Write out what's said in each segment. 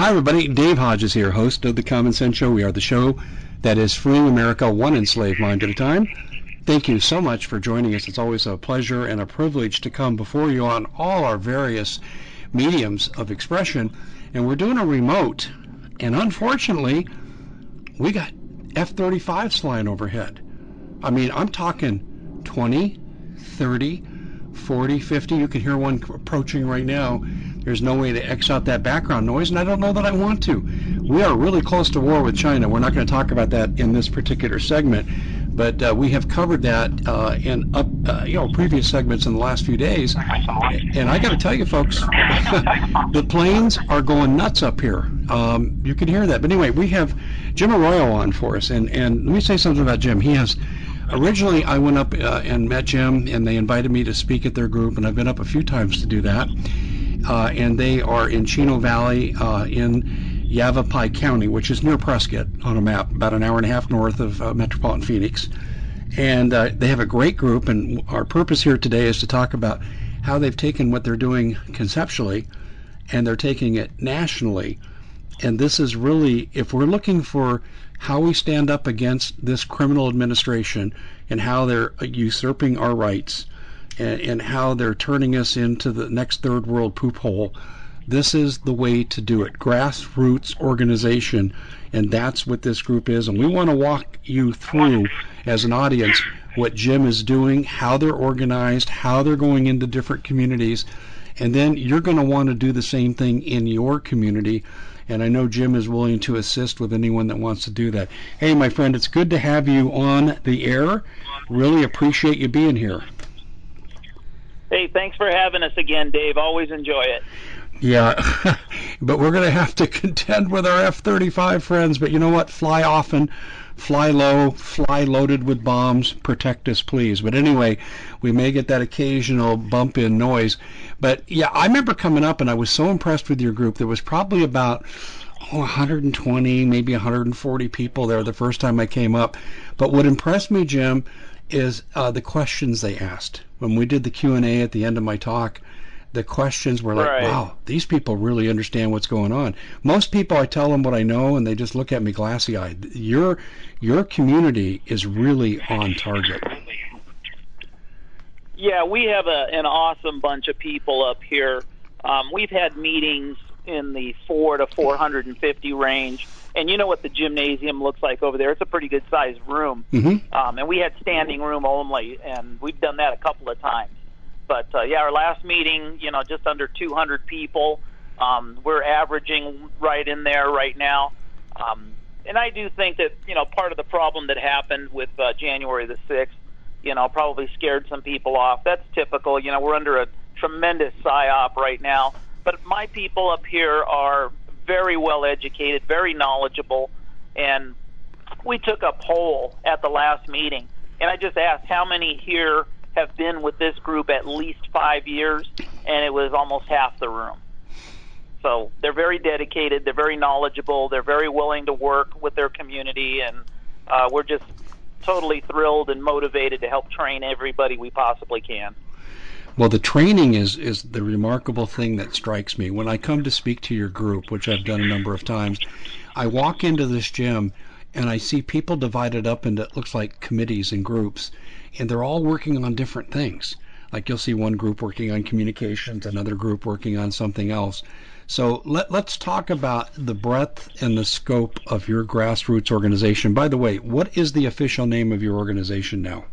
Hi, everybody. Dave Hodges here, host of The Common Sense Show. We are the show that is freeing America one enslaved mind at a time. Thank you so much for joining us. It's always a pleasure and a privilege to come before you on all our various mediums of expression. And we're doing a remote. And unfortunately, we got F-35s flying overhead. I mean, I'm talking 20, 30, 40, 50. You can hear one approaching right now. There's no way to X out that background noise, and I don't know that I want to. We are really close to war with China. We're not going to talk about that in this particular segment, but we have covered that in previous segments in the last few days. And I got to tell you, folks, the planes are going nuts up here. You can hear that. But anyway, we have Jim Arroyo on for us, and let me say something about Jim. He has. Originally, I went up and met Jim, and they invited me to speak at their group, and I've been up a few times to do that. And they are in Chino Valley in Yavapai County, which is near Prescott on a map, about an hour and a half north of metropolitan Phoenix. And they have a great group, and our purpose here today is to talk about how they've taken what they're doing conceptually, and they're taking it nationally. And this is really, if we're looking for how we stand up against this criminal administration and how they're usurping our rights and how they're turning us into the next third world poop hole, this is the way to do it. Grassroots organization, and that's what this group is. And we want to walk you through, as an audience, what Jim is doing, how they're organized, how they're going into different communities, and then you're going to want to do the same thing in your community. And I know Jim is willing to assist with anyone that wants to do that. Hey, my friend, it's good to have you on the air. Really appreciate you being here. Hey, thanks for having us again, Dave. Always enjoy it. Yeah, but we're going to have to contend with our F-35 friends. But you know what? Fly often, fly low, fly loaded with bombs. Protect us, please. But anyway, we may get that occasional bump in noise. But yeah, I remember coming up and I was so impressed with your group. There was probably about 120, maybe 140 people there the first time I came up. But what impressed me, Jim, is the questions they asked. When we did the Q&A at the end of my talk, the questions were like, right. Wow, these people really understand what's going on. Most people, I tell them what I know, and they just look at me glassy-eyed. Your community is really on target. Yeah, we have an awesome bunch of people up here. We've had meetings in the 400 to 450 range. And you know what the gymnasium looks like over there. It's a pretty good-sized room. Mm-hmm. And we had standing room only, and we've done that a couple of times. But, yeah, our last meeting, just under 200 people. We're averaging right in there right now. And I do think that, part of the problem that happened with January the 6th, probably scared some people off. That's typical. We're under a tremendous psyop right now. But my people up here are very well educated, very knowledgeable, and we took a poll at the last meeting, and I just asked how many here have been with this group at least 5 years, and it was almost half the room. So they're very dedicated, they're very knowledgeable, they're very willing to work with their community, and we're just totally thrilled and motivated to help train everybody we possibly can. Well, the training is the remarkable thing that strikes me. When I come to speak to your group, which I've done a number of times, I walk into this gym and I see people divided up into, it looks like, committees and groups, and they're all working on different things. Like you'll see one group working on communications, another group working on something else. So let's talk about the breadth and the scope of your grassroots organization. By the way, what is the official name of your organization now?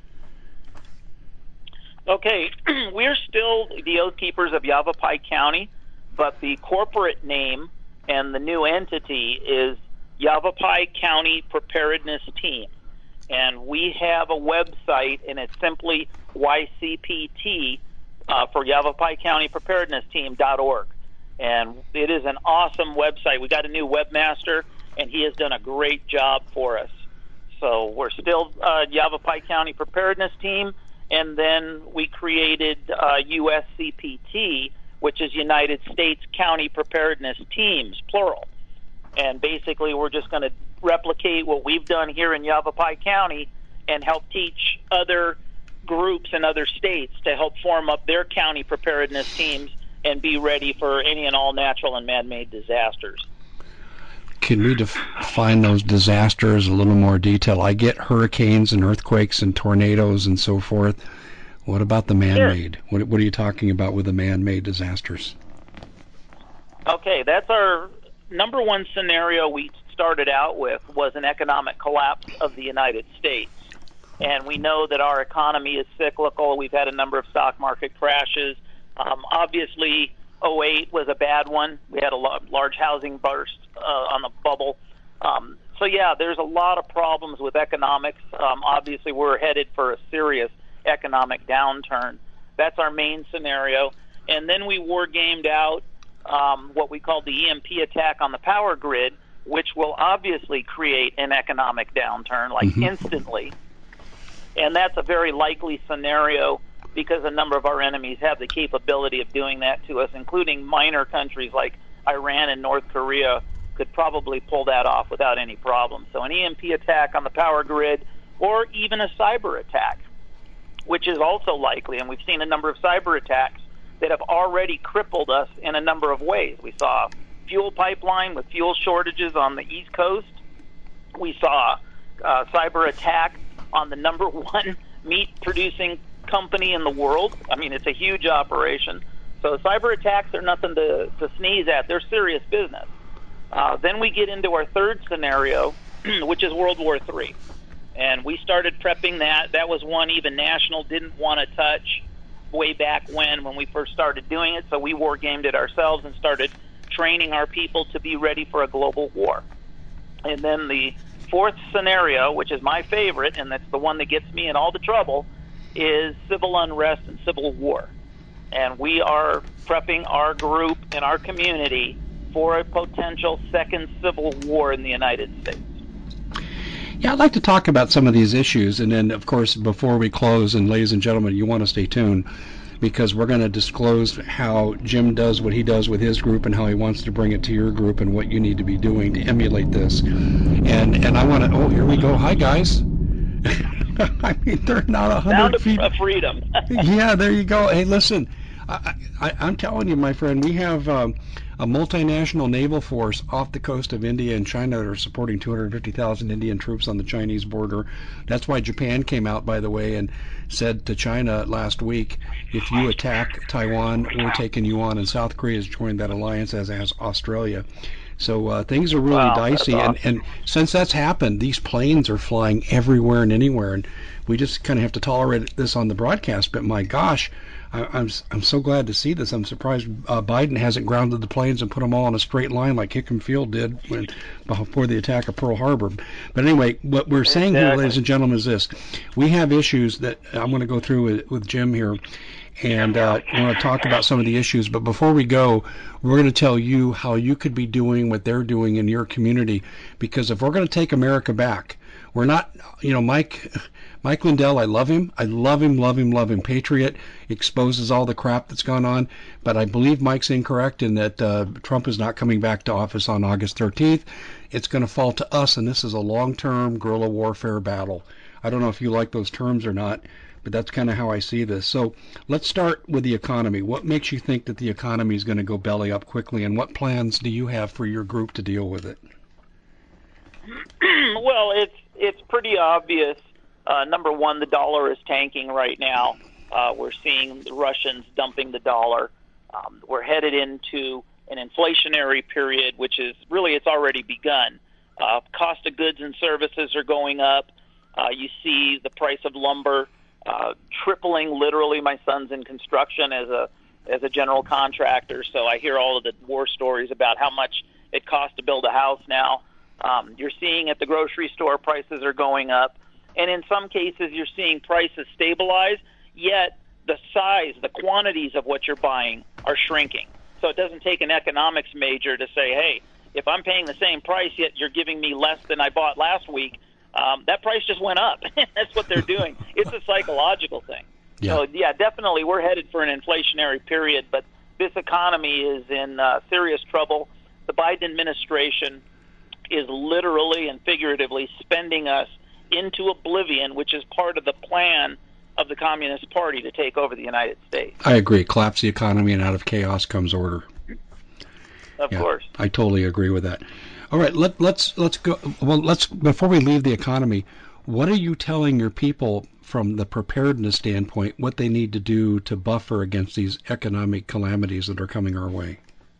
Okay, we're still the Oath Keepers of Yavapai County, but the corporate name and the new entity is Yavapai County Preparedness Team. And we have a website, and it's simply YCPT for Yavapai County Preparedness Team.org. And it is an awesome website. We got a new webmaster, and he has done a great job for us. So we're still Yavapai County Preparedness Team. And then we created USCPT, which is United States County Preparedness Teams, plural. And basically we're just going to replicate what we've done here in Yavapai County and help teach other groups in other states to help form up their county preparedness teams and be ready for any and all natural and man-made disasters. Can we define those disasters a little more detail? I get hurricanes and earthquakes and tornadoes and so forth. What about the man-made? Sure. What are you talking about with the man-made disasters? Okay, that's our number one scenario we started out with, was an economic collapse of the United States. And we know that our economy is cyclical. We've had a number of stock market crashes. Obviously, 2008 was a bad one. We had a large housing burst on the bubble. So, yeah, there's a lot of problems with economics. Obviously, we're headed for a serious economic downturn. That's our main scenario. And then we war-gamed out what we call the EMP attack on the power grid, which will obviously create an economic downturn, like instantly. And that's a very likely scenario because a number of our enemies have the capability of doing that to us, including minor countries like Iran and North Korea could probably pull that off without any problem. So an EMP attack on the power grid, or even a cyber attack, which is also likely. And we've seen a number of cyber attacks that have already crippled us in a number of ways. We saw fuel pipeline with fuel shortages on the East Coast. We saw a cyber attack on the number one meat-producing company in the world. I mean, it's a huge operation. So cyber attacks are nothing to sneeze at. They're serious business. Then we get into our third scenario, which is World War III. And we started prepping that. That was one even National didn't want to touch way back when we first started doing it. So we war-gamed it ourselves and started training our people to be ready for a global war. And then the fourth scenario, which is my favorite, and that's the one that gets me in all the trouble, is civil unrest and civil war. And we are prepping our group and our community for a potential second civil war in the United States. Yeah, I'd like to talk about some of these issues, and then, of course, before we close, and ladies and gentlemen, you want to stay tuned, because we're going to disclose how Jim does what he does with his group and how he wants to bring it to your group and what you need to be doing to emulate this. And I want to, here we go. Hi, guys. I mean, they're not 100 feet. Sound of freedom. Yeah, there you go. Hey, listen, I'm telling you, my friend, we have a multinational naval force off the coast of India and China that are supporting 250,000 Indian troops on the Chinese border. That's why Japan came out, by the way, and said to China last week, if you attack Taiwan, we're taking you on. And South Korea has joined that alliance, as has Australia. So things are really dicey. Awesome. And since that's happened, these planes are flying everywhere and anywhere. And we just kind of have to tolerate this on the broadcast. But my gosh, I'm so glad to see this. I'm surprised Biden hasn't grounded the planes and put them all in a straight line like Hickam Field did before the attack of Pearl Harbor. But anyway, what we're saying here, ladies and gentlemen, is this. We have issues that I'm going to go through with Jim here, and I want to talk about some of the issues. But before we go, we're going to tell you how you could be doing what they're doing in your community, because if we're going to take America back, we're not, Mike Lindell, I love him. I love him. Patriot, exposes all the crap that's gone on. But I believe Mike's incorrect in that Trump is not coming back to office on August 13th. It's going to fall to us, and this is a long-term guerrilla warfare battle. I don't know if you like those terms or not, but that's kind of how I see this. So let's start with the economy. What makes you think that the economy is going to go belly up quickly, and what plans do you have for your group to deal with it? Well, it's pretty obvious. Number one, the dollar is tanking right now. We're seeing the Russians dumping the dollar. We're headed into an inflationary period, which is really, it's already begun. Cost of goods and services are going up. You see the price of lumber tripling, literally. My son's in construction as a general contractor, so I hear all of the war stories about how much it costs to build a house now. You're seeing at the grocery store prices are going up. And in some cases, you're seeing prices stabilize, yet the size, the quantities of what you're buying are shrinking. So it doesn't take an economics major to say, hey, if I'm paying the same price, yet you're giving me less than I bought last week, that price just went up. That's what they're doing. It's a psychological thing. Yeah. So, yeah, definitely we're headed for an inflationary period, but this economy is in serious trouble. The Biden administration is literally and figuratively spending us into oblivion, which is part of the plan of the Communist Party to take over the United States. I agree. Collapse the economy, and out of chaos comes order. Of course. I totally agree with that. All right, let's go. Well, before we leave the economy, what are you telling your people from the preparedness standpoint, what they need to do to buffer against these economic calamities that are coming our way?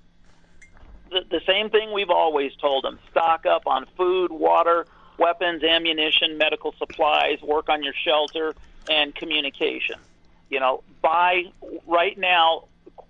The same thing we've always told them. Stock up on food, water, weapons, ammunition, medical supplies, work on your shelter, and communication. Right now,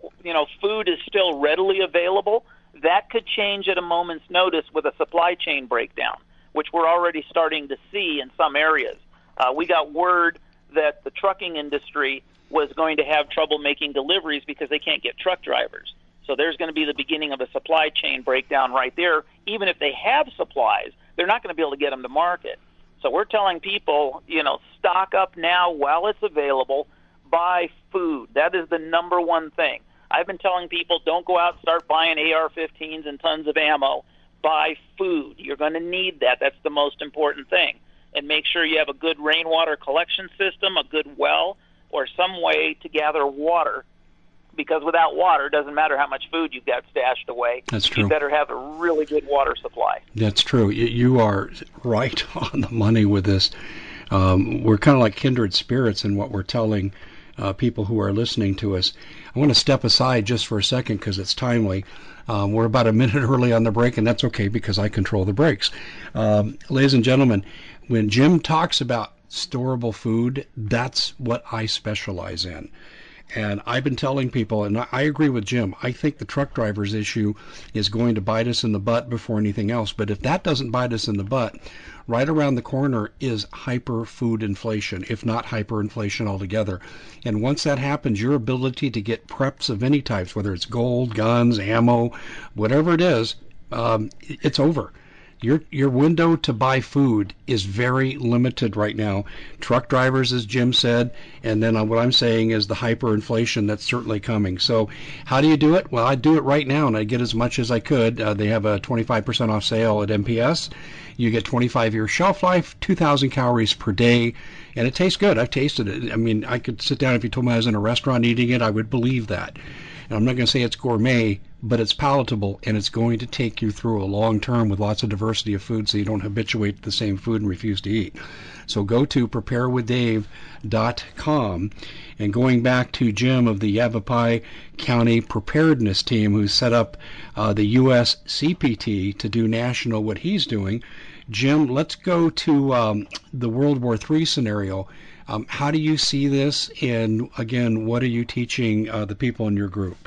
food is still readily available. That could change at a moment's notice with a supply chain breakdown, which we're already starting to see in some areas. We got word that the trucking industry was going to have trouble making deliveries because they can't get truck drivers. So there's going to be the beginning of a supply chain breakdown right there. Even if they have supplies, they're not going to be able to get them to market. So we're telling people, stock up now while it's available. Buy food. That is the number one thing. I've been telling people, don't go out and start buying AR-15s and tons of ammo. Buy food. You're going to need that. That's the most important thing. And make sure you have a good rainwater collection system, a good well, or some way to gather water. Because without water, it doesn't matter how much food you've got stashed away. That's true. You better have a really good water supply. That's true. You are right on the money with this. We're kind of like kindred spirits in what we're telling people who are listening to us. I want to step aside just for a second because it's timely. We're about a minute early on the break, and that's okay because I control the breaks. Ladies and gentlemen, when Jim talks about storable food, that's what I specialize in. And I've been telling people, and I agree with Jim, I think the truck drivers issue is going to bite us in the butt before anything else. But if that doesn't bite us in the butt, right around the corner is hyper food inflation, if not hyperinflation altogether. And once that happens, your ability to get preps of any types, whether it's gold, guns, ammo, whatever it is, it's over. Your window to buy food is very limited right now. Truck drivers, as Jim said, and then what I'm saying is the hyperinflation that's certainly coming. So how do you do it? Well, I do it right now, and I get as much as I could. They have a 25% off sale at MPS. You get 25-year shelf life, 2,000 calories per day, and it tastes good. I've tasted it. I mean, I could sit down if you told me I was in a restaurant eating it, I would believe that. And I'm not going to say it's gourmet, but it's palatable, and it's going to take you through a long term with lots of diversity of food so you don't habituate to the same food and refuse to eat. So go to preparewithdave.com. And going back to Jim of the Yavapai County Preparedness Team, who set up the U.S. CPT to do national what he's doing, Jim, let's go to the World War III scenario. How do you see this? And again, what are you teaching the people in your group?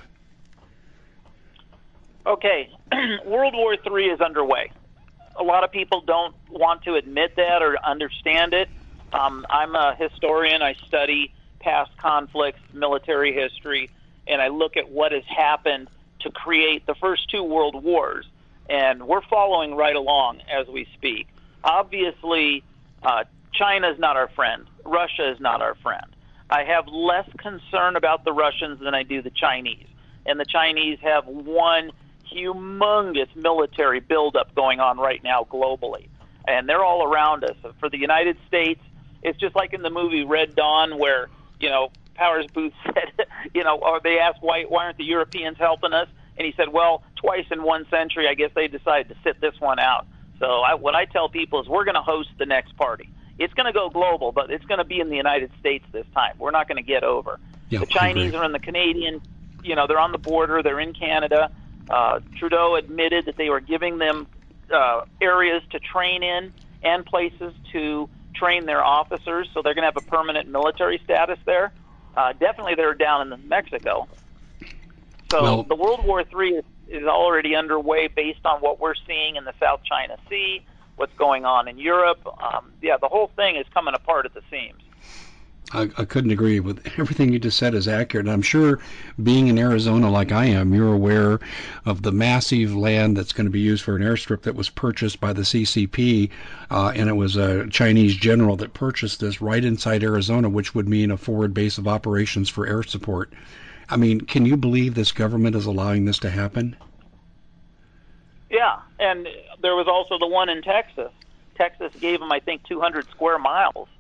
Okay, World War III is underway. A lot of people don't want to admit that or understand it. I'm a historian. I study past conflicts, military history, and I look at what has happened to create the first two world wars. And we're following right along as we speak. Obviously, China is not our friend. Russia is not our friend. I have less concern about the Russians than I do the Chinese. And the Chinese have one humongous military buildup going on right now globally. And they're all around us. For the United States, it's just like in the movie Red Dawn where, Powers Booth said, or they asked why aren't the Europeans helping us? And he said, well, twice in 1 century, I guess they decided to sit this one out. So what I tell people is we're going to host the next party. It's going to go global, but it's going to be in the United States this time. We're not going to get over. Yeah, the Chinese are in the Canadian, they're on the border. They're in Canada. Trudeau admitted that they were giving them areas to train in and places to train their officers, so they're going to have a permanent military status there. Definitely they're down in Mexico. So the World War III is already underway based on what we're seeing in the South China Sea, what's going on in Europe. The whole thing is coming apart at the seams. I couldn't agree with everything you just said is accurate. And I'm sure being in Arizona like I am, you're aware of the massive land that's going to be used for an airstrip that was purchased by the CCP, and it was a Chinese general that purchased this right inside Arizona, which would mean a forward base of operations for air support. I mean, can you believe this government is allowing this to happen? Yeah, and there was also the one in Texas. Texas gave them, I think, 200 square miles.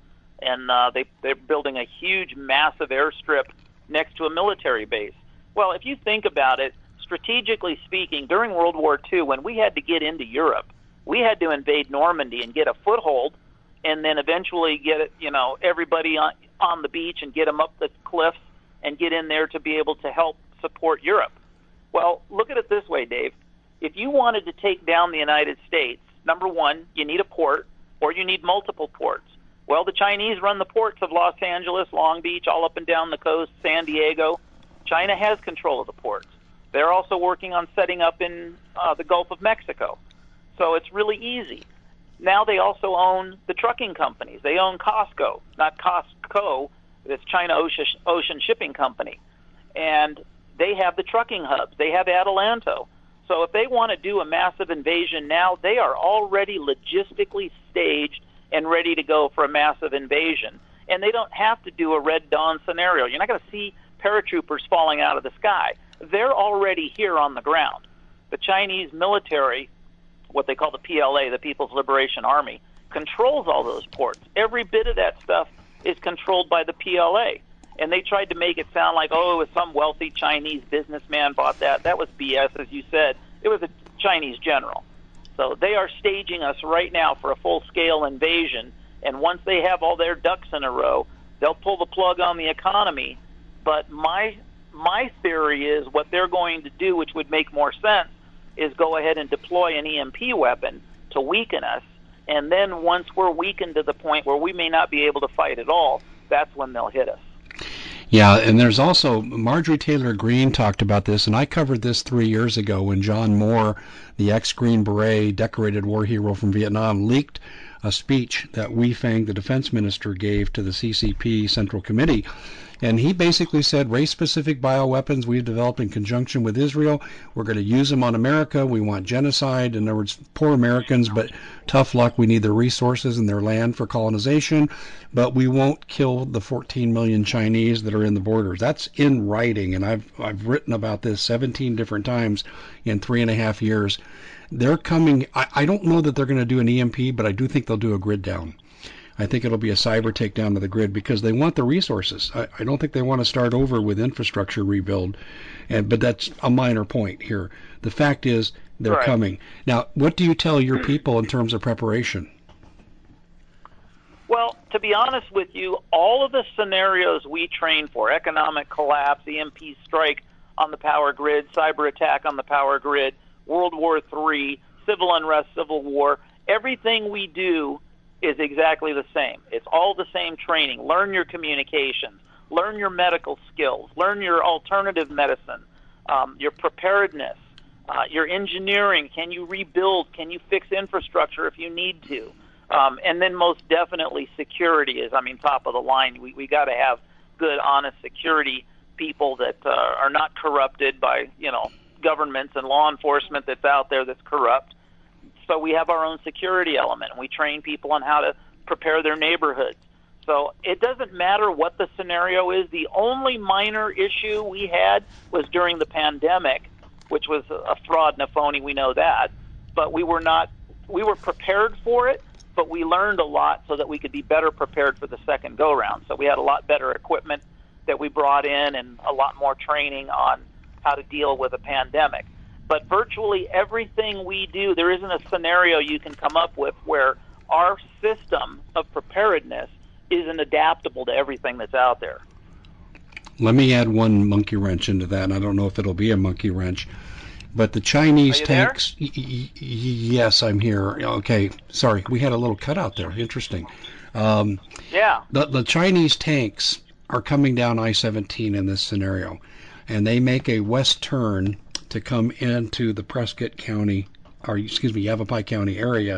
and they're building a huge, massive airstrip next to a military base. Well, if you think about it, strategically speaking, during World War II, when we had to get into Europe, we had to invade Normandy and get a foothold, and then eventually get everybody on the beach and get them up the cliffs and get in there to be able to help support Europe. Well, look at it this way, Dave. If you wanted to take down the United States, number one, you need a port, or you need multiple ports. Well, the Chinese run the ports of Los Angeles, Long Beach, all up and down the coast, San Diego. China has control of the ports. They're also working on setting up in the Gulf of Mexico. So it's really easy. Now they also own the trucking companies. They own COSCO, not Costco, it's China Ocean Shipping Company. And they have the trucking hubs. They have Adelanto. So if they want to do a massive invasion now, they are already logistically staged and ready to go for a massive invasion. And they don't have to do a Red Dawn scenario. You're not going to see paratroopers falling out of the sky. They're already here on the ground. The Chinese military, what they call the PLA, the People's Liberation Army, controls all those ports. Every bit of that stuff is controlled by the PLA. And they tried to make it sound like, oh, it was some wealthy Chinese businessman bought that. That was BS, as you said. It was a Chinese general. So they are staging us right now for a full-scale invasion. And once they have all their ducks in a row, they'll pull the plug on the economy. But my theory is what they're going to do, which would make more sense, is go ahead and deploy an EMP weapon to weaken us. And then once we're weakened to the point where we may not be able to fight at all, that's when they'll hit us. Yeah, and there's also, Marjorie Taylor Greene talked about this, and I covered this 3 years ago when John Moore, the ex-Green Beret, decorated war hero from Vietnam, leaked a speech that Wei Fang, the defense minister, gave to the CCP Central Committee. And he basically said, race-specific bioweapons we've developed in conjunction with Israel, we're going to use them on America. We want genocide. In other words, poor Americans, but tough luck. We need their resources and their land for colonization, but we won't kill the 14 million Chinese that are in the borders. That's in writing, and I've written about this 17 different times in 3.5 years. They're coming. I don't know that they're going to do an EMP, but I do think they'll do a grid down. I think it'll be a cyber takedown of the grid because they want the resources. I don't think they want to start over with infrastructure rebuild, but that's a minor point here. The fact is they're coming. Now, what do you tell your people in terms of preparation? Well, to be honest with you, all of the scenarios we train for, economic collapse, EMP strike on the power grid, cyber attack on the power grid, World War III, civil unrest, civil war, everything we do is exactly the same. It's all the same training. Learn your communications, learn your medical skills, learn your alternative medicine, your preparedness, your engineering. Can you rebuild? Can you fix infrastructure if you need to? And then most definitely security is, top of the line. We got to have good, honest security people that are not corrupted by, governments and law enforcement that's out there that's corrupt. So we have our own security element, and we train people on how to prepare their neighborhoods. So it doesn't matter what the scenario is. The only minor issue we had was during the pandemic, which was a fraud and a phony, we know that. But we were prepared for it, but we learned a lot so that we could be better prepared for the second go-round. So we had a lot better equipment that we brought in and a lot more training on how to deal with a pandemic. But virtually everything we do, there isn't a scenario you can come up with where our system of preparedness isn't adaptable to everything that's out there. Let me add one monkey wrench into that, and I don't know if it'll be a monkey wrench. But the Chinese tanks... Yes, I'm here. Okay, sorry, we had a little cutout there. Interesting. The Chinese tanks are coming down I-17 in this scenario, and they make a west turn to come into the Prescott County, Yavapai County area.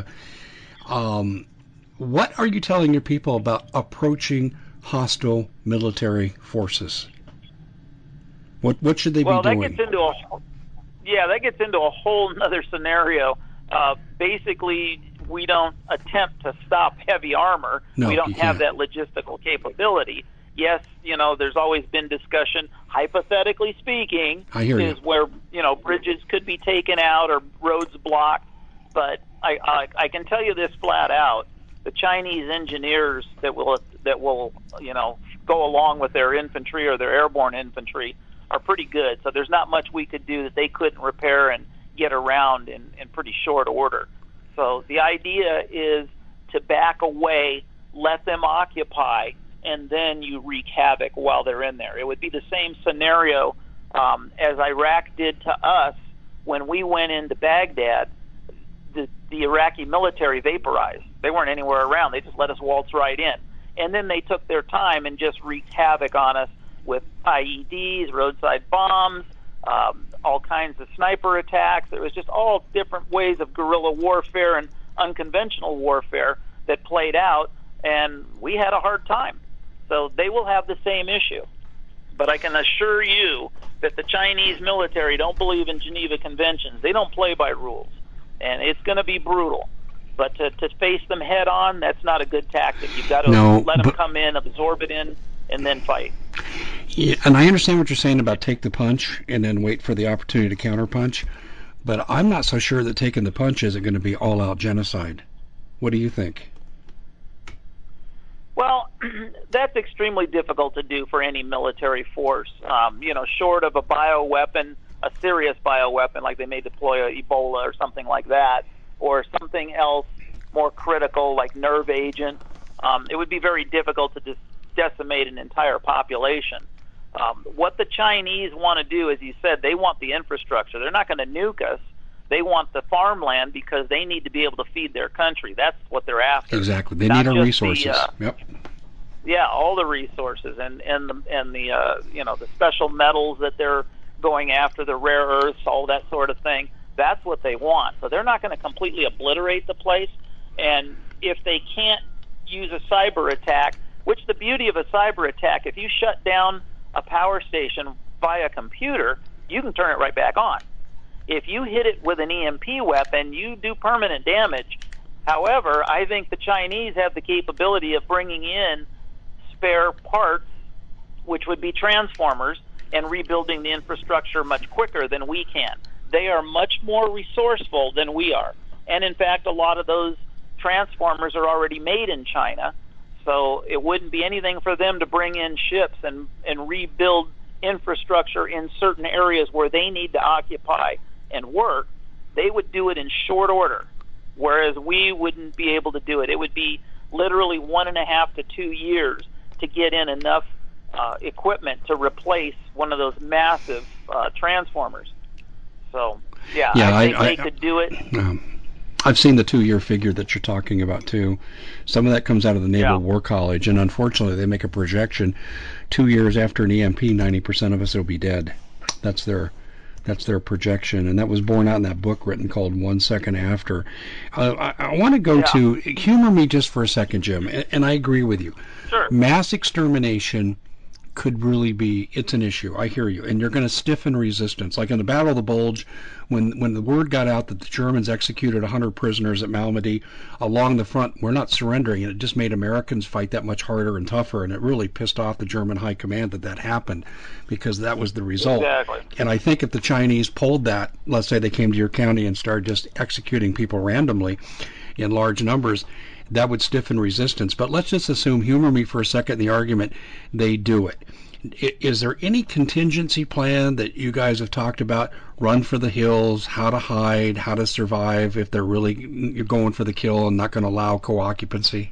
What are you telling your people about approaching hostile military forces? What should they be doing? That gets into a whole other scenario. Basically, we don't attempt to stop heavy armor. No, we don't have that logistical capability. Yes, there's always been discussion, hypothetically speaking, where, bridges could be taken out or roads blocked. But I can tell you this flat out. The Chinese engineers that that will, go along with their infantry or their airborne infantry are pretty good. So there's not much we could do that they couldn't repair and get around in pretty short order. So the idea is to back away, let them occupy, and then you wreak havoc while they're in there. It would be the same scenario as Iraq did to us when we went into Baghdad. The Iraqi military vaporized. They weren't anywhere around. They just let us waltz right in. And then they took their time and just wreaked havoc on us with IEDs, roadside bombs, all kinds of sniper attacks. It was just all different ways of guerrilla warfare and unconventional warfare that played out, and we had a hard time. So they will have the same issue. But I can assure you that the Chinese military don't believe in Geneva Conventions. They don't play by rules, and it's going to be brutal. But to face them head on, that's not a good tactic. You've got to let them come in, absorb it in, and then fight. Yeah, and I understand what you're saying about take the punch and then wait for the opportunity to counterpunch, but I'm not so sure that taking the punch isn't going to be all-out genocide. What do you think? Well, that's extremely difficult to do for any military force. Short of a bioweapon, a serious bioweapon, like they may deploy Ebola or something like that, or something else more critical like nerve agent, it would be very difficult to just decimate an entire population. What the Chinese want to do, as you said, they want the infrastructure. They're not going to nuke us. They want the farmland because they need to be able to feed their country. That's what they're after. Exactly. They need our resources. Yep. Yeah, all the resources and the special metals that they're going after, the rare earths, all that sort of thing. That's what they want. So they're not going to completely obliterate the place. And if they can't use a cyber attack, which the beauty of a cyber attack, if you shut down a power station via computer, you can turn it right back on. If you hit it with an EMP weapon, you do permanent damage. However, I think the Chinese have the capability of bringing in spare parts, which would be transformers, and rebuilding the infrastructure much quicker than we can. They are much more resourceful than we are. And in fact, a lot of those transformers are already made in China, so it wouldn't be anything for them to bring in ships and rebuild infrastructure in certain areas where they need to occupy and work. They would do it in short order, whereas we wouldn't be able to do it. It would be literally 1.5 to 2 years to get in enough equipment to replace one of those massive transformers. So, I think they could do it. I've seen the 2-year figure that you're talking about, too. Some of that comes out of the Naval War College, and unfortunately they make a projection 2 years after an EMP, 90% of us will be dead. That's their projection, and that was borne out in that book written called 1 Second After. I want to go to, humor me just for a second, Jim, and I agree with you. Sure. Mass extermination could really be, it's an issue. I hear you. And you're going to stiffen resistance. Like in the Battle of the Bulge, when the word got out that the Germans executed 100 prisoners at Malmedy along the front, we're not surrendering. And it just made Americans fight that much harder and tougher. And it really pissed off the German high command that happened, because that was the result. Exactly. And I think if the Chinese pulled that, let's say they came to your county and started just executing people randomly in large numbers, that would stiffen resistance. But let's just assume, humor me for a second, the argument, they do it. Is there any contingency plan that you guys have talked about? Run for the hills, how to hide, how to survive if you're going for the kill and not going to allow co-occupancy?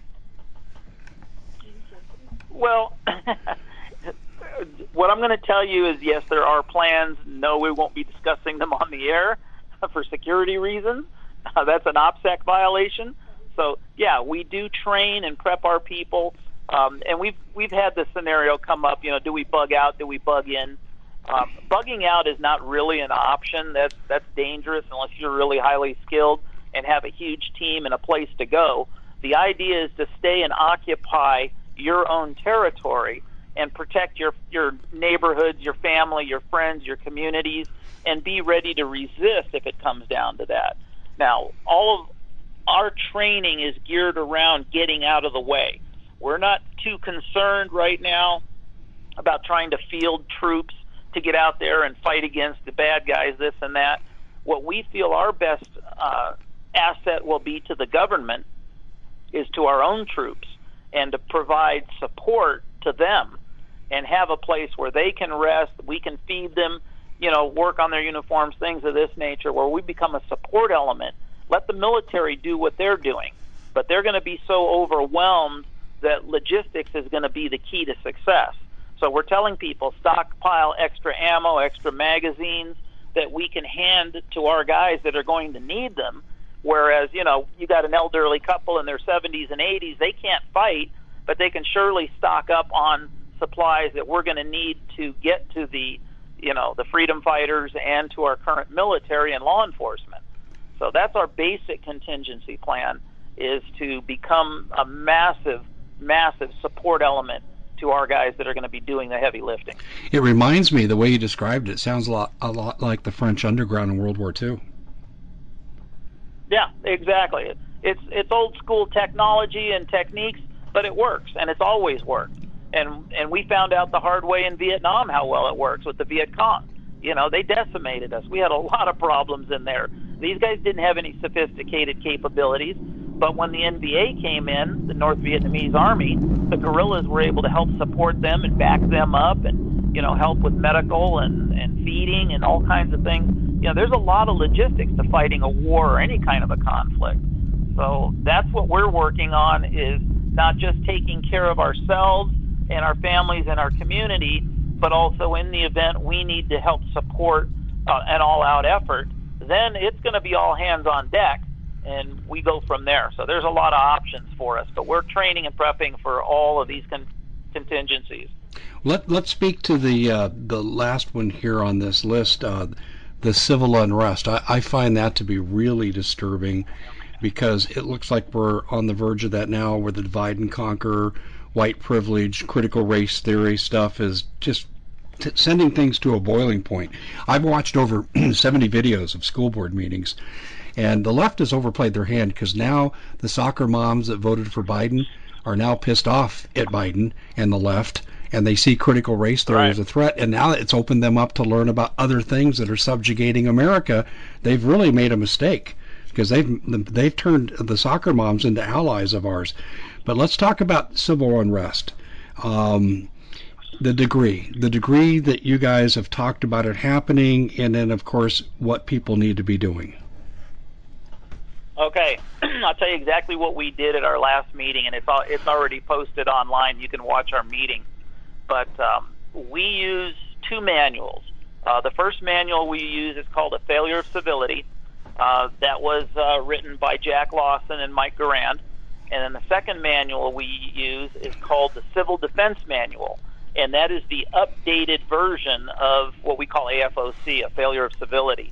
Well, what I'm going to tell you is, yes, there are plans. No, we won't be discussing them on the air for security reasons. That's an OPSEC violation. So, yeah, we do train and prep our people, and we've had this scenario come up. Do we bug out? Do we bug in? Bugging out is not really an option. That's dangerous unless you're really highly skilled and have a huge team and a place to go. The idea is to stay and occupy your own territory and protect your neighborhoods, your family, your friends, your communities, and be ready to resist if it comes down to that. Now, all of our training is geared around getting out of the way. We're not too concerned right now about trying to field troops to get out there and fight against the bad guys, this and that. What we feel our best asset will be to the government is to our own troops. and to provide support to them and have a place where they can rest, we can feed them, work on their uniforms, things of this nature, where we become a support element. Let the military do what they're doing, but they're going to be so overwhelmed that logistics is going to be the key to success. So we're telling people stockpile extra ammo, extra magazines that we can hand to our guys that are going to need them. Whereas, you got an elderly couple in their 70s and 80s, they can't fight, but they can surely stock up on supplies that we're going to need to get to the freedom fighters and to our current military and law enforcement. So that's our basic contingency plan, is to become a massive, massive support element to our guys that are going to be doing the heavy lifting. It reminds me, the way you described it, sounds a lot like the French underground in World War II. Yeah, exactly. It's old school technology and techniques, but it works, and it's always worked. And we found out the hard way in Vietnam how well it works with the Viet Cong. They decimated us. We had a lot of problems in there. These guys didn't have any sophisticated capabilities, but when the NVA came in, the North Vietnamese Army, the guerrillas were able to help support them and back them up and, help with medical and feeding and all kinds of things. There's a lot of logistics to fighting a war or any kind of a conflict. So that's what we're working on, is not just taking care of ourselves and our families and our community, but also in the event we need to help support an all-out effort, then it's going to be all hands on deck, and we go from there. So there's a lot of options for us, but we're training and prepping for all of these contingencies. Let's speak to the last one here on this list, the civil unrest. I find that to be really disturbing, because it looks like we're on the verge of that now, where the divide and conquer, white privilege, critical race theory stuff is just sending things to a boiling point. I've watched over 70 videos of school board meetings, and the left has overplayed their hand, because now the soccer moms that voted for Biden are now pissed off at Biden and the left, and they see critical race theory as a threat, and now it's opened them up to learn about other things that are subjugating America. They've really made a mistake, because they've turned the soccer moms into allies of ours. But let's talk about civil unrest. The degree that you guys have talked about it happening, and then, of course, what people need to be doing. Okay, I'll tell you exactly what we did at our last meeting, and it's already posted online. You can watch our meeting. But we use two manuals. The first manual we use is called A Failure of Civility. That was written by Jack Lawson and Mike Garand. And then the second manual we use is called the Civil Defense Manual, and that is the updated version of what we call AFOC, A Failure of Civility.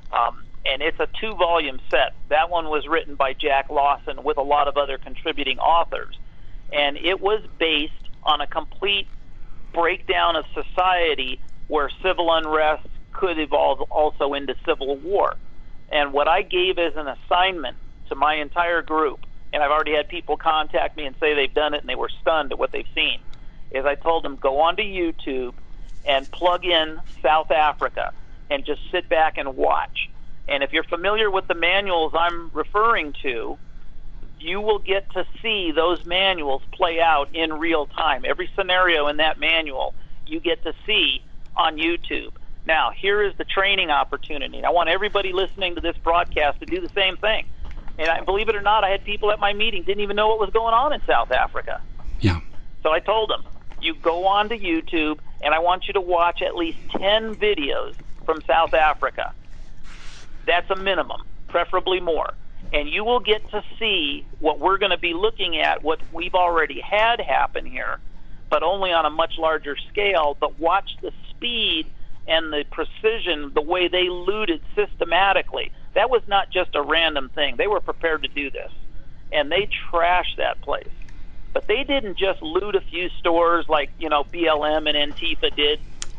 And it's a 2-volume set. That one was written by Jack Lawson with a lot of other contributing authors. And it was based on a complete breakdown of society where civil unrest could evolve also into civil war. And what I gave as an assignment to my entire group, and I've already had people contact me and say they've done it and they were stunned at what they've seen, is I told them, go onto YouTube and plug in South Africa and just sit back and watch. And if you're familiar with the manuals I'm referring to, you will get to see those manuals play out in real time. Every scenario in that manual you get to see on YouTube. Now, here is the training opportunity. I want everybody listening to this broadcast to do the same thing. And believe it or not, I had people at my meeting didn't even know what was going on in South Africa. Yeah. So I told them, you go on to YouTube, and I want you to watch at least 10 videos from South Africa. That's a minimum, preferably more. And you will get to see what we're going to be looking at, what we've already had happen here, but only on a much larger scale. But watch the speed and the precision, the way they looted systematically. That was not just a random thing. They were prepared to do this, and they trashed that place. But they didn't just loot a few stores like, BLM and Antifa did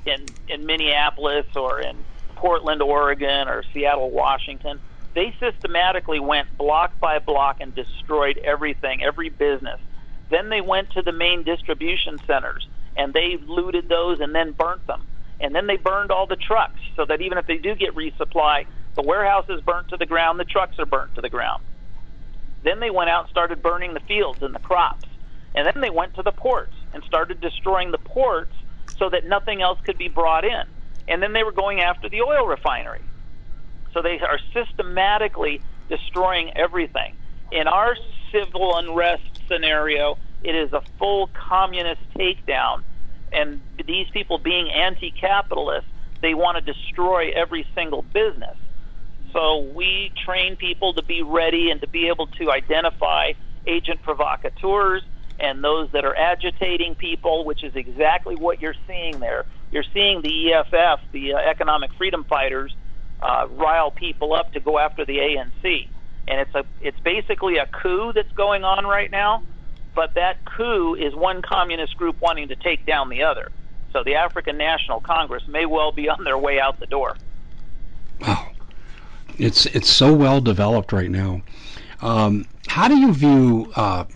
in Minneapolis or in Portland, Oregon, or Seattle, Washington. They systematically went block by block and destroyed everything, every business. Then they went to the main distribution centers, and they looted those and then burnt them. And then they burned all the trucks, so that even if they do get resupply, the warehouse is burnt to the ground, the trucks are burnt to the ground. Then they went out and started burning the fields and the crops. And then they went to the ports and started destroying the ports so that nothing else could be brought in. And then they were going after the oil refinery. So they are systematically destroying everything. In our civil unrest scenario, it is a full communist takedown. And these people being anti-capitalist, they want to destroy every single business. So we train people to be ready and to be able to identify agent provocateurs and those that are agitating people, which is exactly what you're seeing there. You're seeing the EFF, the Economic Freedom Fighters, rile people up to go after the ANC. And it's basically a coup that's going on right now, but that coup is one communist group wanting to take down the other. So the African National Congress may well be on their way out the door. Wow. It's so well developed right now. How do you view,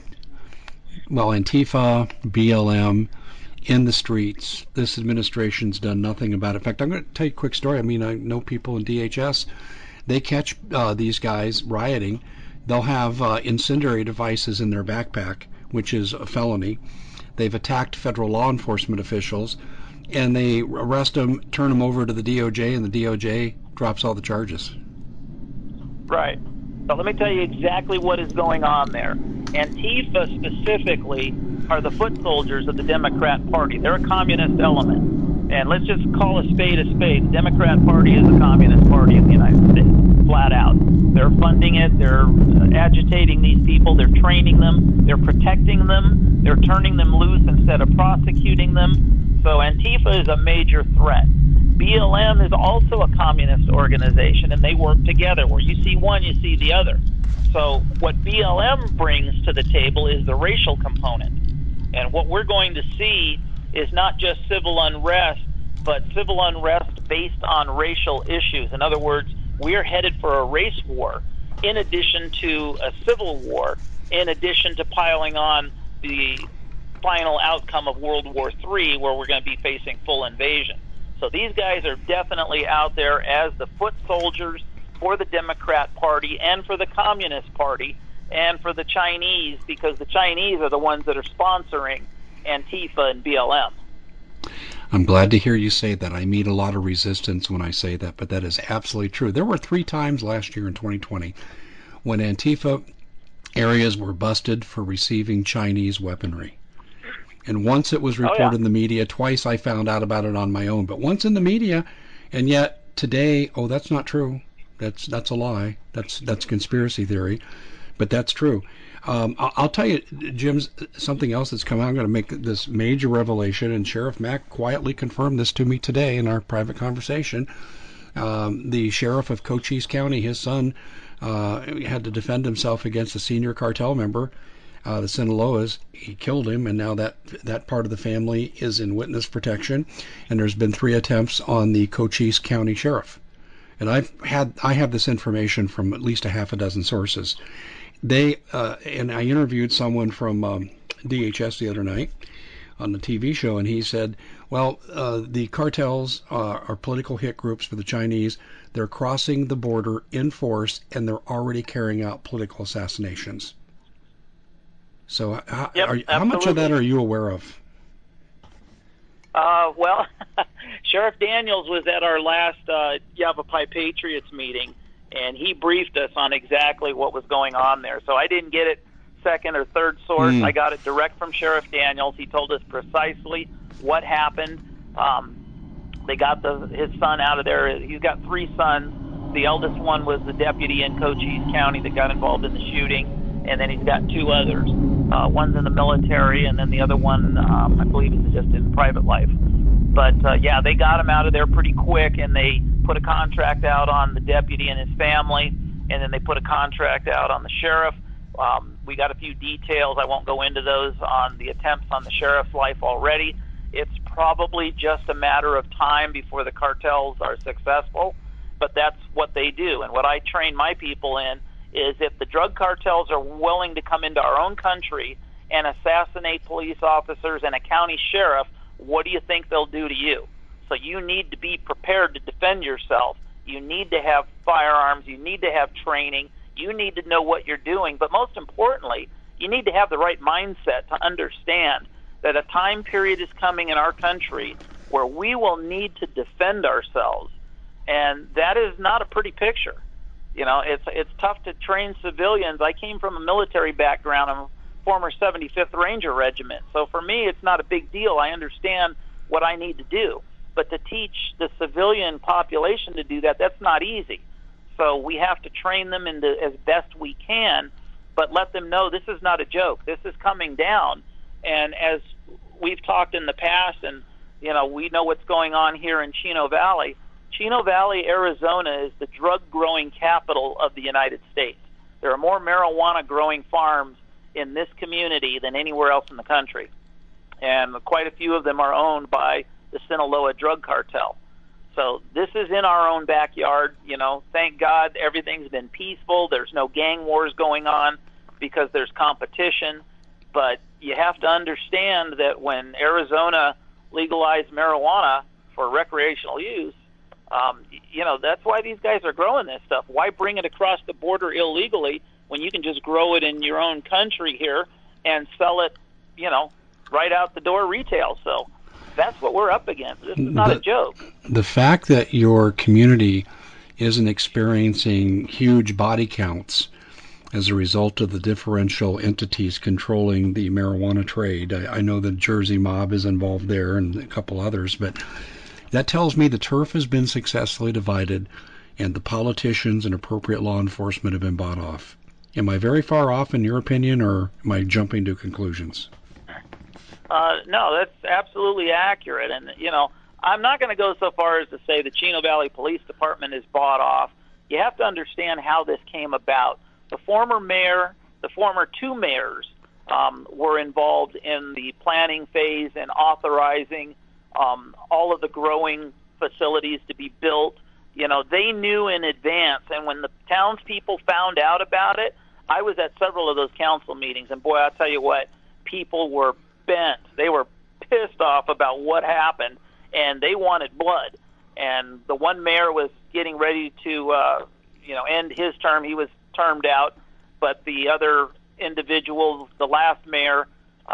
Antifa, BLM in the streets? This administration's done nothing about it. In fact, I'm going to tell you a quick story. I mean, I know people in DHS. They catch these guys rioting. They'll have incendiary devices in their backpack, which is a felony. They've attacked federal law enforcement officials, and they arrest them, turn them over to the DOJ, and the DOJ drops all the charges. Right. So let me tell you exactly what is going on there. Antifa specifically are the foot soldiers of the Democrat Party. They're a communist element. And let's just call a spade a spade. The Democrat Party is a communist party in the United States, flat out. They're funding it. They're agitating these people. They're training them. They're protecting them. They're turning them loose instead of prosecuting them. So Antifa is a major threat. BLM is also a communist organization, and they work together. Where you see one, you see the other. So what BLM brings to the table is the racial component. And what we're going to see is not just civil unrest, but civil unrest based on racial issues. In other words, we're headed for a race war in addition to a civil war, in addition to piling on the final outcome of World War III, where we're going to be facing full invasion. So these guys are definitely out there as the foot soldiers for the Democrat Party and for the Communist Party and for the Chinese, because the Chinese are the ones that are sponsoring Antifa and BLM. I'm glad to hear you say that. I meet a lot of resistance when I say that, but that is absolutely true. There were 3 times last year in 2020 when Antifa areas were busted for receiving Chinese weaponry. And once it was reported in the media, twice I found out about it on my own. But once in the media, and yet today, that's not true. That's a lie. That's conspiracy theory. But that's true. I'll tell you, Jim, something else that's come out. I'm going to make this major revelation, and Sheriff Mack quietly confirmed this to me today in our private conversation. The sheriff of Cochise County, his son, had to defend himself against a senior cartel member, the Sinaloas. He killed him, and now that part of the family is in witness protection. And there's been 3 attempts on the Cochise County sheriff. And I have this information from at least a half a dozen sources. And I interviewed someone from DHS the other night on the TV show, and he said, the cartels are political hit groups for the Chinese. They're crossing the border in force, and they're already carrying out political assassinations. So how much of that are you aware of? Sheriff Daniels was at our last Yavapai Patriots meeting, and he briefed us on exactly what was going on there. So I didn't get it second or third source. I got it direct from Sheriff Daniels. He told us precisely what happened. They got his son out of there. He's got 3 sons. The eldest one was the deputy in Cochise County that got involved in the shooting, and then he's got 2 others. One's in the military, and then the other one, I believe, is just in private life. But, they got him out of there pretty quick, and they put a contract out on the deputy and his family, and then they put a contract out on the sheriff. We got a few details. I won't go into those on the attempts on the sheriff's life already. It's probably just a matter of time before the cartels are successful, but that's what they do. And what I train my people in is if the drug cartels are willing to come into our own country and assassinate police officers and a county sheriff, what do you think they'll do to you? So you need to be prepared to defend yourself. You need to have firearms. You need to have training. You need to know what you're doing. But most importantly, you need to have the right mindset to understand that a time period is coming in our country where we will need to defend ourselves, and that is not a pretty picture. You know, it's tough to train civilians. I came from a military background. I'm a former 75th Ranger Regiment, so for me it's not a big deal. I understand what I need to do, but to teach the civilian population to do that, that's not easy. So we have to train them as best we can, but let them know this is not a joke. This is coming down. And as we've talked in the past, and you know, we know what's going on here in Chino Valley. Chino Valley, Arizona is the drug-growing capital of the United States. There are more marijuana-growing farms in this community than anywhere else in the country. And quite a few of them are owned by the Sinaloa drug cartel. So this is in our own backyard. You know, thank God everything's been peaceful. There's no gang wars going on because there's competition. But you have to understand that when Arizona legalized marijuana for recreational use, you know, that's why these guys are growing this stuff. Why bring it across the border illegally when you can just grow it in your own country here and sell it, you know, right out the door retail? So that's what we're up against. This is not a joke. The fact that your community isn't experiencing huge body counts as a result of the differential entities controlling the marijuana trade. I know the Jersey mob is involved there and a couple others, but that tells me the turf has been successfully divided and the politicians and appropriate law enforcement have been bought off. Am I very far off in your opinion, or am I jumping to conclusions? No, that's absolutely accurate. And, you know, I'm not going to go so far as to say the Chino Valley Police Department is bought off. You have to understand how this came about. The former mayor, the former two mayors, were involved in the planning phase and authorizing all of the growing facilities to be built. You know, they knew in advance, and when the townspeople found out about it, I was at several of those council meetings, and boy, I'll tell you what, people were bent. They were pissed off about what happened, and they wanted blood. And the one mayor was getting ready to, end his term. He was termed out, but the other individual, the last mayor,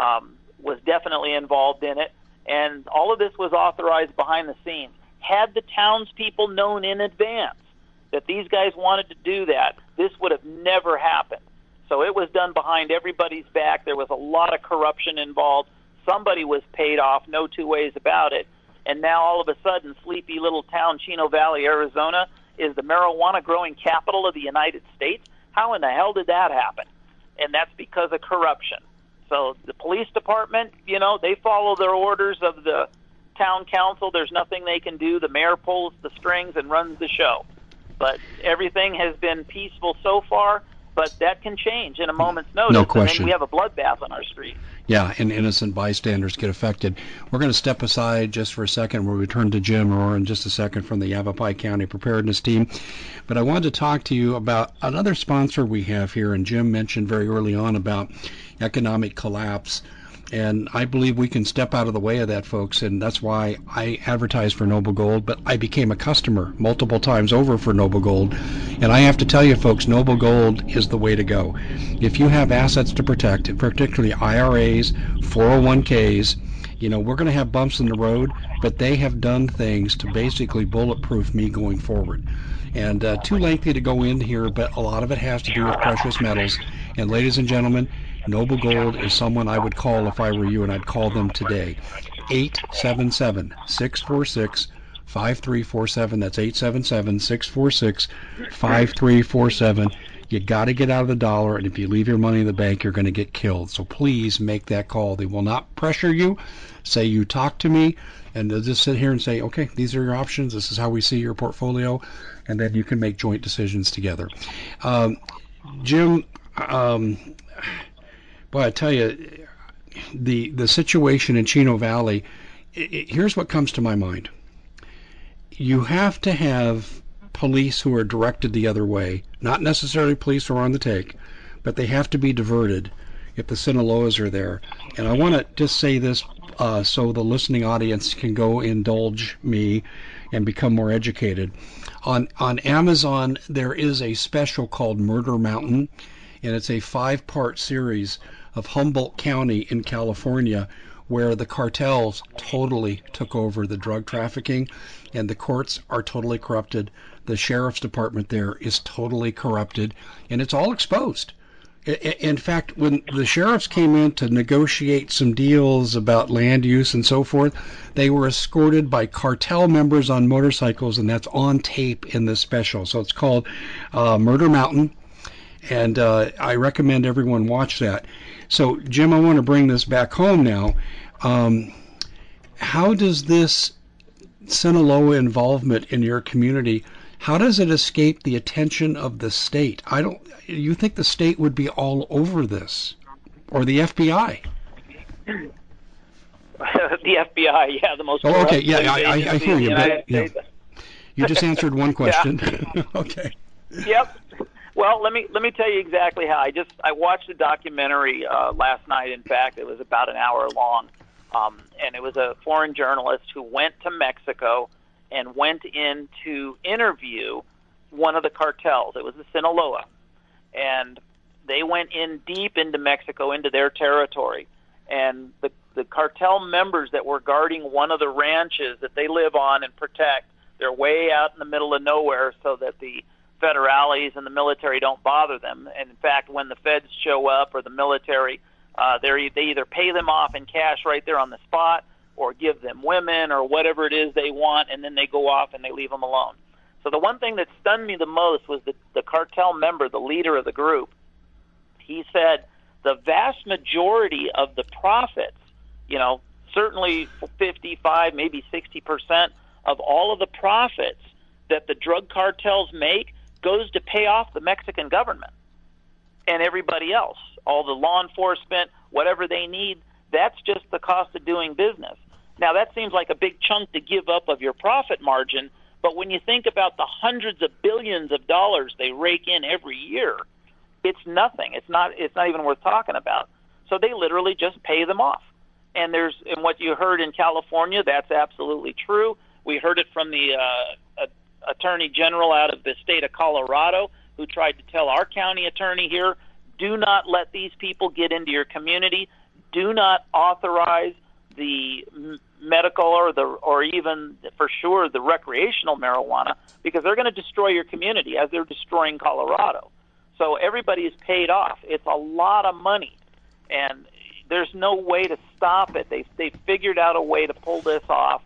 was definitely involved in it. And all of this was authorized behind the scenes. Had the townspeople known in advance that these guys wanted to do that, this would have never happened. So it was done behind everybody's back. There was a lot of corruption involved. Somebody was paid off, no two ways about it. And now all of a sudden, sleepy little town Chino Valley, Arizona, is the marijuana-growing capital of the United States. How in the hell did that happen? And that's because of corruption. So the police department, you know, they follow their orders of the town council. There's nothing they can do. The mayor pulls the strings and runs the show. But everything has been peaceful so far, but that can change in a moment's notice. No question. And then we have a bloodbath on our street. Yeah, and innocent bystanders get affected. We're going to step aside just for a second. We'll return to Jim Rohr in just a second from the Yavapai County Preparedness Team. But I wanted to talk to you about another sponsor we have here, and Jim mentioned very early on about economic collapse. And I believe we can step out of the way of that, folks, and that's why I advertise for Noble Gold, but I became a customer multiple times over for Noble Gold. And I have to tell you, folks, Noble Gold is the way to go. If you have assets to protect, particularly IRAs, 401ks, you know, we're going to have bumps in the road, but they have done things to basically bulletproof me going forward. And too lengthy to go in here, but a lot of it has to do with precious metals. And ladies and gentlemen, Noble Gold is someone I would call if I were you, and I'd call them today. 877-646-5347. That's 877-646-5347. You got to get out of the dollar, and if you leave your money in the bank, you're going to get killed. So please make that call. They will not pressure you. Say you talk to me, and they'll just sit here and say, okay, these are your options. This is how we see your portfolio, and then you can make joint decisions together. Jim, boy, I tell you, the situation in Chino Valley, here's what comes to my mind. You have to have police who are directed the other way, not necessarily police who are on the take, but they have to be diverted if the Sinaloas are there. And I want to just say this so the listening audience can go indulge me and become more educated. On Amazon, there is a special called Murder Mountain. and it's a 5-part series of Humboldt County in California, where the cartels totally took over the drug trafficking, and the courts are totally corrupted. The sheriff's department there is totally corrupted, and it's all exposed. In fact, when the sheriffs came in to negotiate some deals about land use and so forth, they were escorted by cartel members on motorcycles, and that's on tape in this special. So it's called Murder Mountain, and I recommend everyone watch that. So, Jim, I want to bring this back home now. How does this Sinaloa involvement in your community, how does it escape the attention of the state? You think the state would be all over this, or the FBI? The FBI, yeah, the most. Oh, okay, yeah, I hear you. But, yeah. You just answered one question. Yeah. Okay. Yep. Well, let me tell you exactly how. I watched a documentary last night. In fact, it was about an hour long, and it was a foreign journalist who went to Mexico and went in to interview one of the cartels. It was the Sinaloa, and they went in deep into Mexico, into their territory, and the cartel members that were guarding one of the ranches that they live on and protect, they're way out in the middle of nowhere so that the federales and the military don't bother them. And in fact, when the feds show up or the military, they either pay them off in cash right there on the spot or give them women or whatever it is they want, and then they go off and they leave them alone. So the one thing that stunned me the most was the cartel member, the leader of the group. He said the vast majority of the profits, certainly 55, maybe 60% of all of the profits that the drug cartels make goes to pay off the Mexican government and everybody else, all the law enforcement, whatever they need. That's just the cost of doing business. Now, that seems like a big chunk to give up of your profit margin, but when you think about the hundreds of billions of dollars they rake in every year, it's nothing. It's not even worth talking about. So they literally just pay them off. And what you heard in California, that's absolutely true. We heard it from the Attorney General out of the state of Colorado, who tried to tell our county attorney here, do not let these people get into your community. Do not authorize the medical or even for sure the recreational marijuana, because they're going to destroy your community as they're destroying Colorado. So everybody is paid off. It's a lot of money, and there's no way to stop it. They figured out a way to pull this off,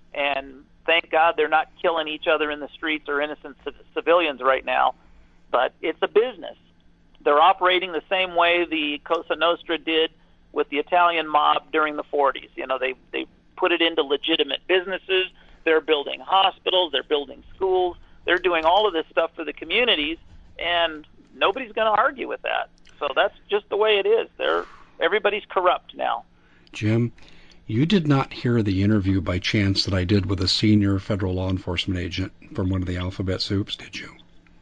and thank God they're not killing each other in the streets or innocent civilians right now. But it's a business. They're operating the same way the Cosa Nostra did with the Italian mob during the 40s. They put it into legitimate businesses. They're building hospitals. They're building schools. They're doing all of this stuff for the communities, and nobody's going to argue with that. So that's just the way it is. Everybody's corrupt now. Jim, you did not hear the interview by chance that I did with a senior federal law enforcement agent from one of the alphabet soups, did you?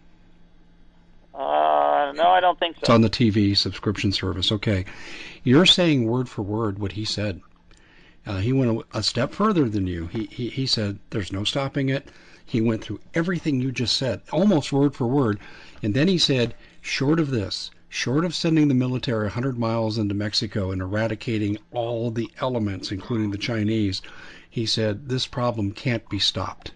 No, I don't think so. It's on the TV subscription service. Okay. You're saying word for word what he said. He went a step further than you. He said there's no stopping it. He went through everything you just said, almost word for word. And then he said, short of sending the military 100 miles into Mexico and eradicating all the elements, including the Chinese, he said this problem can't be stopped.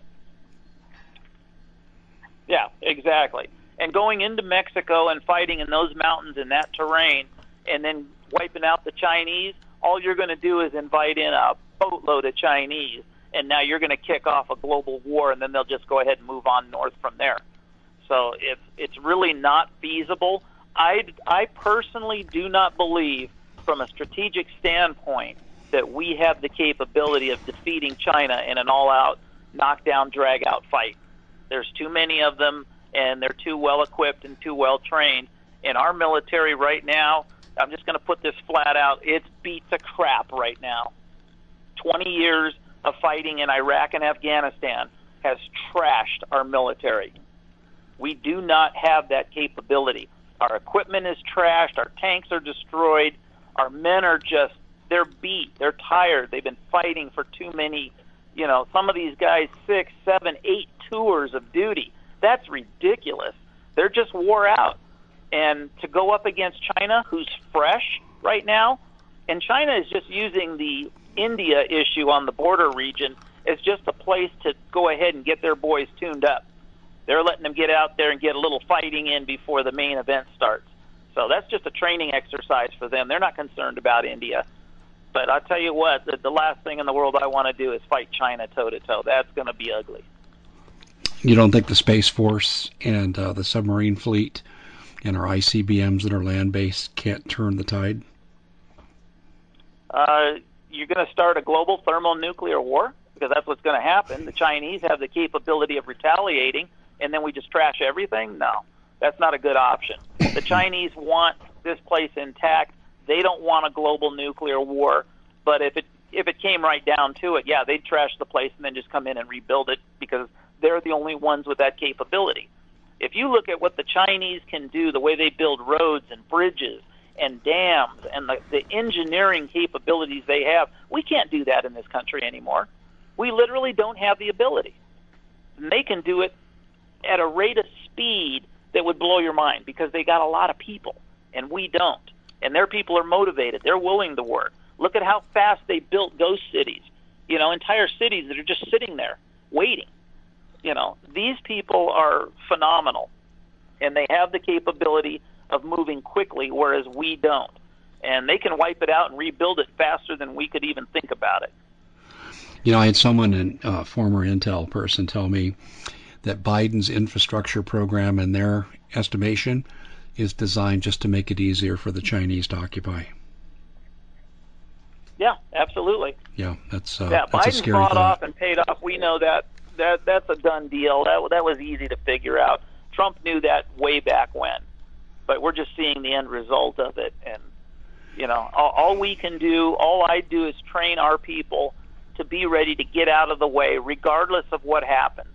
Yeah, exactly. And going into Mexico and fighting in those mountains in that terrain and then wiping out the Chinese, all you're going to do is invite in a boatload of Chinese, and now you're going to kick off a global war, and then they'll just go ahead and move on north from there. So it's really not feasible. I personally do not believe, from a strategic standpoint, that we have the capability of defeating China in an all-out, knockdown, drag-out fight. There's too many of them, and they're too well-equipped and too well-trained. In our military right now, I'm just going to put this flat out, it's beat to crap right now. 20 years of fighting in Iraq and Afghanistan has trashed our military. We do not have that capability. Our equipment is trashed. Our tanks are destroyed. Our men are they're beat. They're tired. They've been fighting for too many, some of these guys 6, 7, 8 tours of duty. That's ridiculous. They're just wore out. And to go up against China, who's fresh right now, and China is just using the India issue on the border region as just a place to go ahead and get their boys tuned up. They're letting them get out there and get a little fighting in before the main event starts. So that's just a training exercise for them. They're not concerned about India. But I'll tell you what, the last thing in the world I want to do is fight China toe-to-toe. That's going to be ugly. You don't think the Space Force and the submarine fleet and our ICBMs that are land-based can't turn the tide? You're going to start a global thermonuclear war? Because that's what's going to happen. The Chinese have the capability of retaliating, and then we just trash everything? No, that's not a good option. The Chinese want this place intact. They don't want a global nuclear war. But if it came right down to it, yeah, they'd trash the place and then just come in and rebuild it because they're the only ones with that capability. If you look at what the Chinese can do, the way they build roads and bridges and dams and the engineering capabilities they have, we can't do that in this country anymore. We literally don't have the ability. And they can do it at a rate of speed that would blow your mind because they got a lot of people, and we don't. And their people are motivated. They're willing to work. Look at how fast they built ghost cities, entire cities that are just sitting there waiting. These people are phenomenal, and they have the capability of moving quickly, whereas we don't. And they can wipe it out and rebuild it faster than we could even think about it. I had someone, a former Intel person, tell me that Biden's infrastructure program, in their estimation, is designed just to make it easier for the Chinese to occupy. Yeah, absolutely. Yeah, that's Biden's a scary bought thought. off and paid off. We know that's a done deal. That was easy to figure out. Trump knew that way back when, but we're just seeing the end result of it. And all we can do, all I do, is train our people to be ready to get out of the way, regardless of what happens.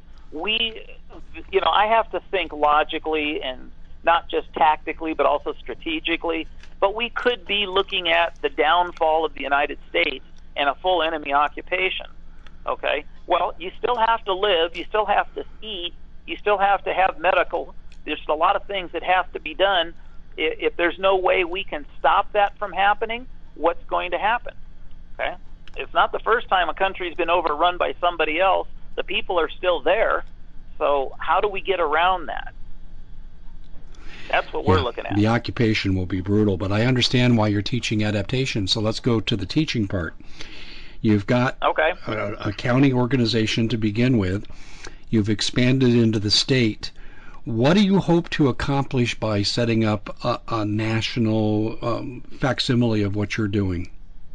I have to think logically and not just tactically, but also strategically. But we could be looking at the downfall of the United States and a full enemy occupation. Okay? Well, you still have to live. You still have to eat. You still have to have medical. There's a lot of things that have to be done. If there's no way we can stop that from happening, what's going to happen? Okay? It's not the first time a country's been overrun by somebody else. The people are still there. So how do we get around that? That's what we're looking at. The occupation will be brutal, but I understand why you're teaching adaptation. So let's go to the teaching part. You've got a county organization to begin with. You've expanded into the state. What do you hope to accomplish by setting up a national facsimile of what you're doing?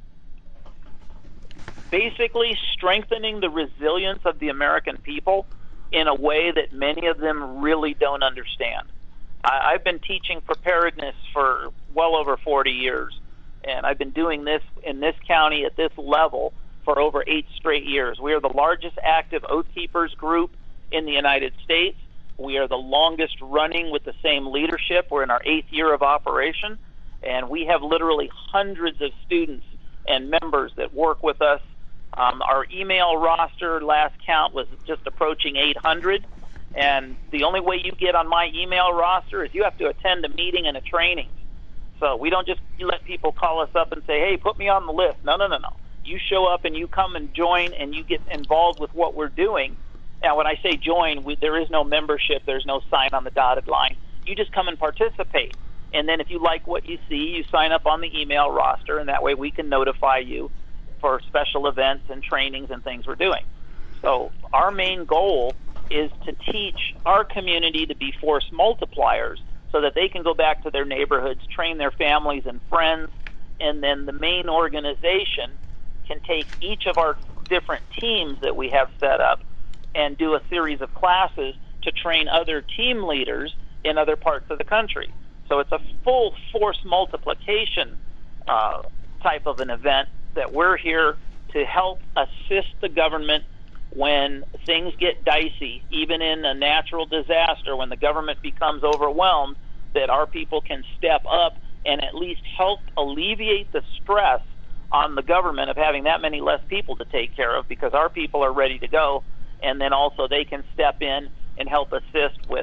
Basically strengthening the resilience of the American people in a way that many of them really don't understand. I've been teaching preparedness for well over 40 years, and I've been doing this in this county at this level for over 8 straight years. We are the largest active Oath Keepers group in the United States. We are the longest running with the same leadership. We're in our 8th year of operation, and we have literally hundreds of students and members that work with us. Our email roster, last count, was just approaching 800. And the only way you get on my email roster is you have to attend a meeting and a training. So we don't just let people call us up and say, hey, put me on the list. No. You show up and you come and join and you get involved with what we're doing. Now, when I say join, there is no membership. There's no sign on the dotted line. You just come and participate. And then if you like what you see, you sign up on the email roster, and that way we can notify you for special events and trainings and things we're doing. So our main goal is to teach our community to be force multipliers so that they can go back to their neighborhoods, train their families and friends, and then the main organization can take each of our different teams that we have set up and do a series of classes to train other team leaders in other parts of the country. So it's a full force multiplication type of an event that we're here to help assist the government when things get dicey, even in a natural disaster, when the government becomes overwhelmed, that our people can step up and at least help alleviate the stress on the government of having that many less people to take care of, because our people are ready to go, and then also they can step in and help assist with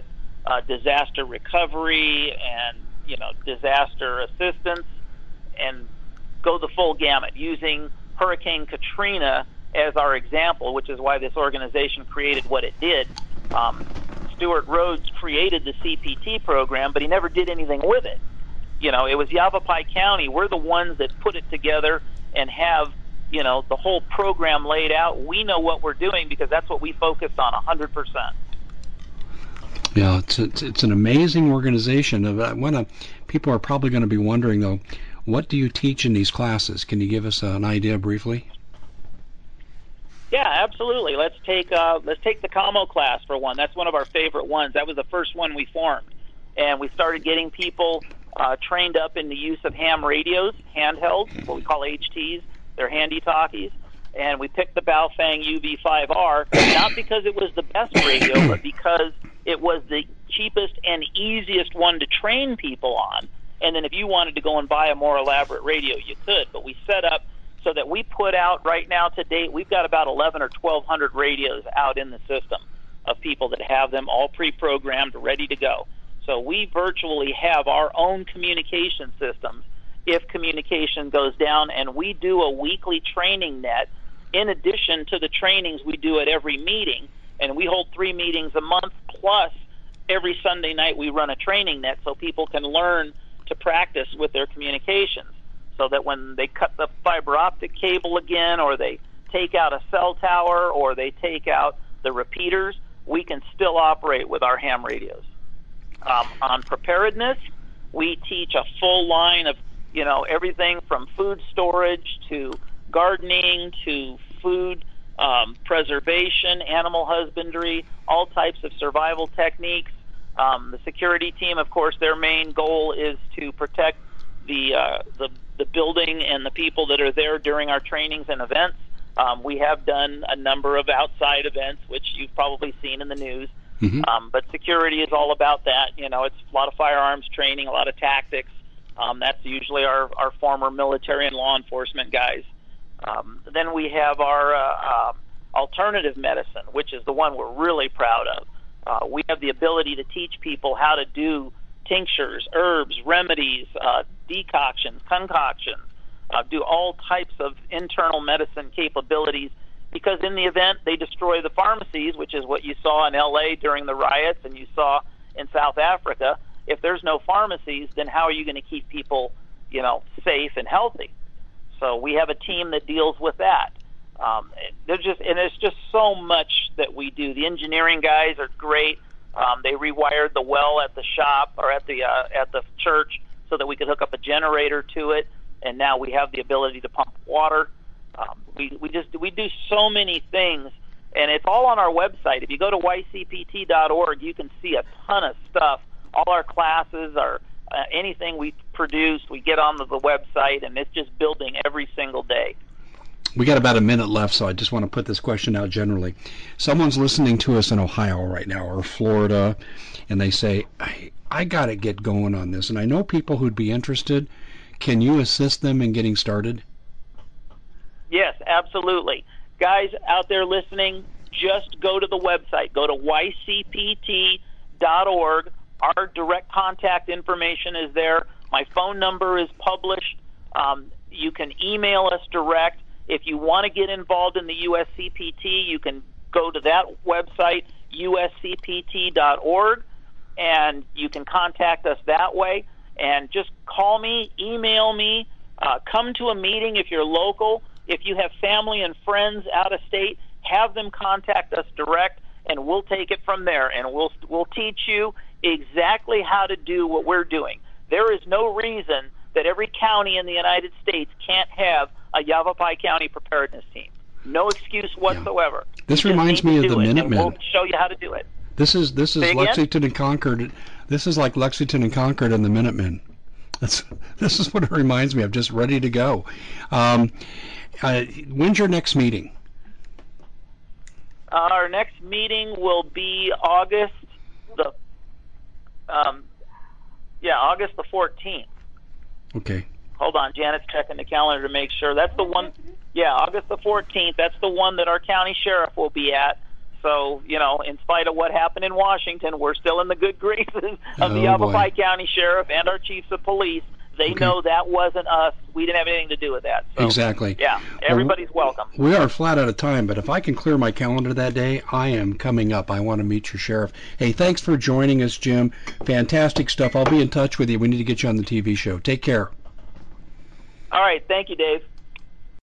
disaster recovery and, disaster assistance, and go the full gamut, using Hurricane Katrina as our example, which is why this organization created what it did. Stuart Rhodes created the CPT program, but he never did anything with it. It was Yavapai County. We're the ones that put it together and have, the whole program laid out. We know what we're doing because that's what we focused on 100%. Yeah, it's an amazing organization. People are probably going to be wondering, though, what do you teach in these classes? Can you give us an idea briefly? Yeah, absolutely. Let's take the COMO class for one. That's one of our favorite ones. That was the first one we formed, and we started getting people trained up in the use of ham radios, handhelds, what we call HTs. They're handy talkies. And we picked the Baofeng UV5R not because it was the best radio, but because it was the cheapest and easiest one to train people on. And then if you wanted to go and buy a more elaborate radio, you could. But we set up so that we put out right now to date, we've got about 11 or 1,200 radios out in the system of people that have them all pre-programmed, ready to go. So we virtually have our own communication systems if communication goes down, and we do a weekly training net in addition to the trainings we do at every meeting. And we hold 3 meetings a month, plus every Sunday night we run a training net so people can learn to practice with their communications, so that when they cut the fiber optic cable again, or they take out a cell tower, or they take out the repeaters, we can still operate with our ham radios. On preparedness, we teach a full line of, everything from food storage to gardening to food preservation, animal husbandry, all types of survival techniques. The security team, of course, their main goal is to protect the building and the people that are there during our trainings and events. We have done a number of outside events, which you've probably seen in the news. Mm-hmm. But security is all about that. It's a lot of firearms training, a lot of tactics. That's usually our former military and law enforcement guys. Then we have our alternative medicine, which is the one we're really proud of. We have the ability to teach people how to do tinctures, herbs, remedies, decoctions, concoctions, do all types of internal medicine capabilities, because in the event they destroy the pharmacies, which is what you saw in L.A. during the riots and you saw in South Africa, if there's no pharmacies, then how are you going to keep people, safe and healthy? So we have a team that deals with that. There's just so much that we do. The engineering guys are great. They rewired the well at the shop, or at the church, so that we could hook up a generator to it, and now we have the ability to pump water. We do so many things, and it's all on our website. If you go to ycpt.org, you can see a ton of stuff. All our classes, anything we produce, we get on the website, and it's just building every single day. We got about a minute left, so I just want to put this question out generally. Someone's listening to us in Ohio right now, or Florida, and they say, I got to get going on this, and I know people who'd be interested. Can you assist them in getting started? Yes, absolutely. Guys out there listening, just go to the website. Go to ycpt.org. Our direct contact information is there. My phone number is published. You can email us direct. If you want to get involved in the USCPT, you can go to that website, uscpt.org, and you can contact us that way. And just call me, email me, come to a meeting if you're local. If you have family and friends out of state, have them contact us direct, and we'll take it from there, and we'll teach you exactly how to do what we're doing. There is no reason that every county in the United States can't have a Yavapai County preparedness team. No excuse whatsoever. Yeah. This reminds me of the Minutemen. We'll show you how to do it. This is Lexington and Concord. This is like Lexington and Concord and the Minutemen. This is what it reminds me of. Just ready to go. When's your next meeting? Our next meeting will be August the 14th. Okay. Hold on, Janet's checking the calendar to make sure. That's the one. Yeah, August the 14th. That's the one that our county sheriff will be at. So, in spite of what happened in Washington, we're still in the good graces of the Yavapai County Sheriff and our chiefs of police. They know that wasn't us. We didn't have anything to do with that. So, exactly. Yeah, everybody's welcome. We are flat out of time, but if I can clear my calendar that day, I am coming up. I want to meet your sheriff. Hey, thanks for joining us, Jim. Fantastic stuff. I'll be in touch with you. We need to get you on the TV show. Take care. All right. Thank you, Dave.